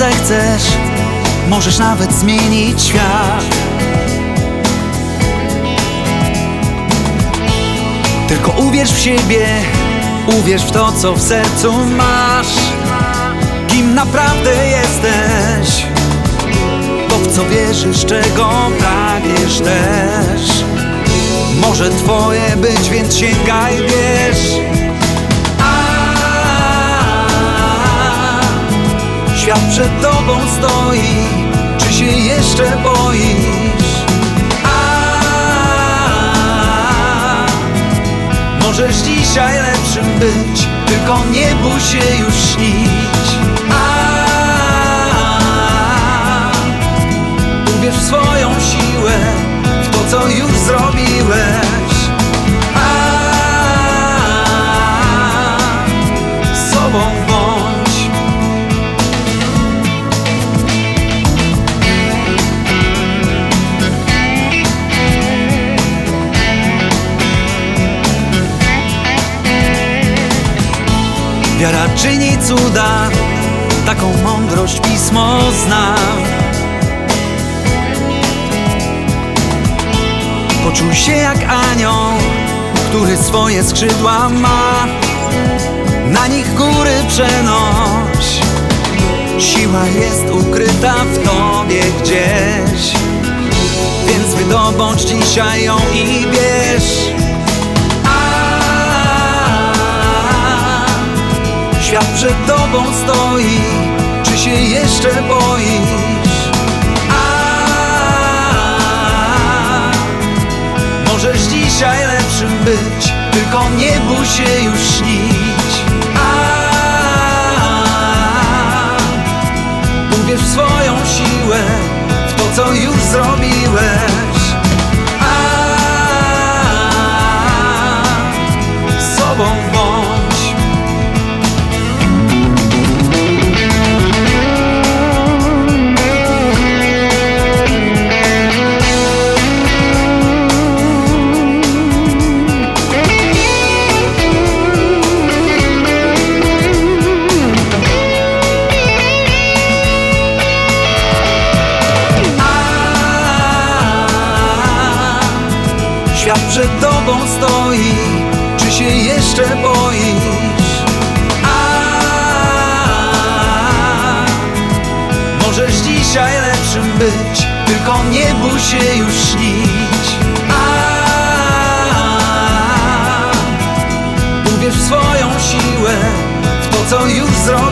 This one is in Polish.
zechcesz, możesz nawet zmienić świat. Tylko uwierz w siebie, uwierz w to, co w sercu masz. Kim naprawdę jesteś, to w co wierzysz, czego pragniesz też. Może twoje być, więc sięgaj, bierz. Świat przed tobą stoi, czy się jeszcze boisz? Możesz dzisiaj lepszym być, tylko nie bój się już śnić. Uwierz w swoją siłę, w to, co już zrobiłeś. Sobą bądź. Wiara czyni cuda, taką mądrość Pismo zna. Poczuj się jak anioł, który swoje skrzydła ma. Na nich góry przenoś. Siła jest ukryta w tobie gdzieś, więc wydobądź dzisiaj ją i bierz. Świat przed tobą stoi, czy się jeszcze boisz? Możesz dzisiaj lepszym być, tylko nie bój się już śnić. Uwierz w swoją siłę, w to, co już zrobiłeś. Sobą bądź. Świat przed tobą stoi, czy się jeszcze boisz? Możesz dzisiaj lepszym być, tylko nie bój się już śnić. Uwierz w swoją siłę, w to, co już zrobiłeś.